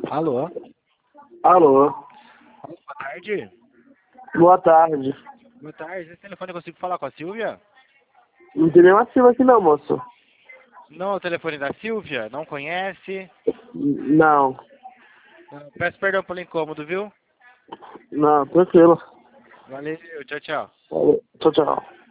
Alô? Alô, Alô, boa tarde. boa tarde. Boa tarde. Esse telefone eu consigo falar com a Silvia? Não tem nenhuma Silva aqui não, moço. Não é o telefone da Silvia? Não conhece? Não, Peço perdão pelo incômodo, viu? não, tranquilo. Valeu, tchau, tchau. Tchau, tchau.